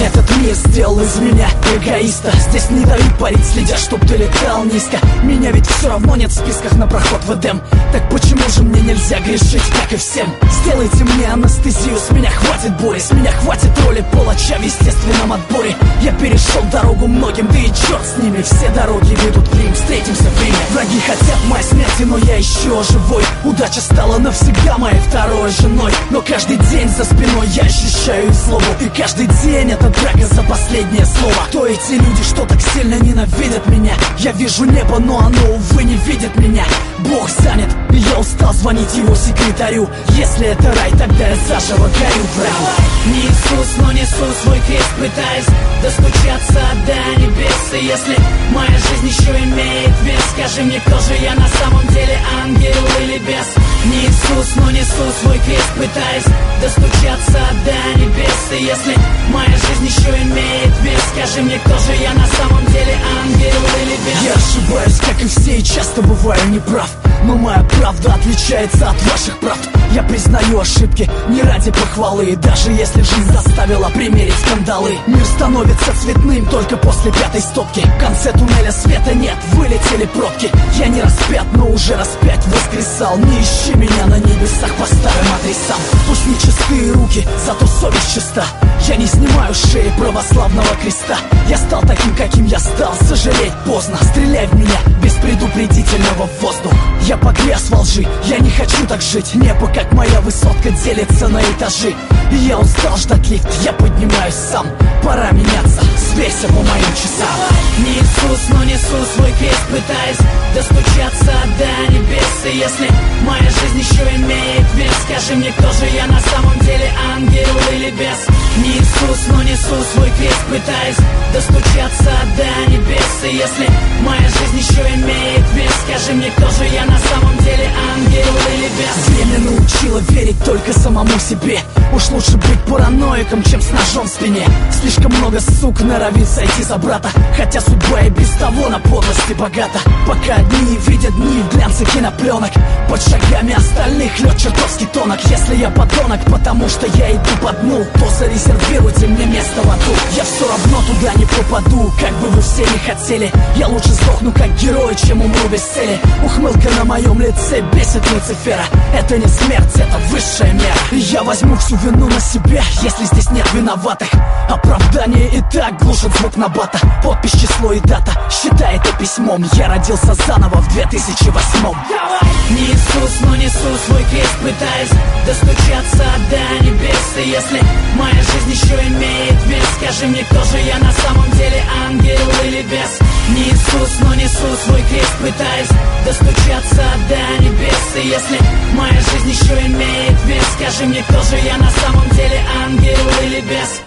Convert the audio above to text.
Этот мир сделал из меня эгоиста. Здесь не дают парить, следя, чтоб ты летал низко. Меня ведь все равно нет в списках на проход в Эдем. Так почему же мне нельзя грешить, как и всем? Сделайте мне анестезию, с меня хватит боли, с меня хватит роли палача в естественном отборе. Я перешел дорогу многим, да и черт с ними. Все дороги ведут в Рим, встретимся в Риме. Враги хотят моей смерти, но я еще живой. Удача стала навсегда моей второй женой. Но каждый день за спиной я ощущаю злобу. И каждый день это драка за последнее слово. Кто эти люди, что так сильно ненавидят меня? Я вижу небо, но оно, увы, не видит меня. Бог занят, и я устал звонить его секретарю. Если это рай, тогда я заживо горю в раю. Не Иисус, но несу свой крест, пытаясь достучаться до небес. И если моя жизнь еще имеет вес, скажи мне, кто же я на самом деле, ангел или бес? Не Иисус, но несу свой крест, пытаясь достучаться до небес. И если моя жизнь еще имеет вес, скажи мне, кто же я на самом деле, ангел или бес? Я ошибаюсь, как и все, и часто бываю неправ. Но моя правда отличается от ваших правд. Я признаю ошибки не ради похвалы, даже если жизнь заставила примерить скандалы. Мир становится цветным только после пятой стопки. В конце туннеля света нет, вылетели пробки. Я не распят, но уже распять воскресал. Не ищи меня на небесах по старым адресам. Пусть не чистые руки, зато совесть чиста. Я не снимаю с шеи православного креста. Я стал таким, каким я стал, сожалеть поздно. Стреляй в меня без предупредительного в воздух. Я погряз во лжи, я не хочу так жить. Небо, как моя высотка, делится на этажи. И я устал ждать лифт, я поднимаюсь сам. Пора меняться, сверься по моим часам. Не Иисус, но несу свой крест, пытаясь достучаться до небес. И если моя жизнь еще имеет вес, скажи мне, кто же я на самом деле, ангел или бес? Не Иисус, но несу свой крест, пытаясь достучаться до небес. И если моя жизнь еще имеет вес, скажи мне, кто же я на самом деле, ангел или бес? Время научило верить только самому себе. Уж лучше быть параноиком, чем с ножом в спине. Слишком много сук норовит сойти за брата, хотя судьба и без того на подлости богата. Пока одни видят дни в глянце кинопленок, под шагами остальных лед чертовски тонок. Если я подонок, потому что я иду по дну, то зарезервируйте мне место в аду. Я все равно туда не попаду, как бы вы все не хотели. Я лучше сдохну как герой, чем умру без цели. Ухмылка на моем лице бесит Люцифера. Это не смерть, это высшая мера. И я возьму всю вину на себя, если здесь нет виноватых. Оправдание и так глушит звук набата. Подпись, число и дата, считай это письмом. Я родился заново в 2008. Не Иисус, но несу свой крест, пытаясь достучаться до небес. И если моя жизнь еще имеет вес, скажи мне, кто же я на самом деле, ангел или бес? Не Иисус, но несу свой крест, пытаясь достучаться до небес. И если моя жизнь еще имеет вес, скажи мне, кто же я на самом деле, ангел или бес?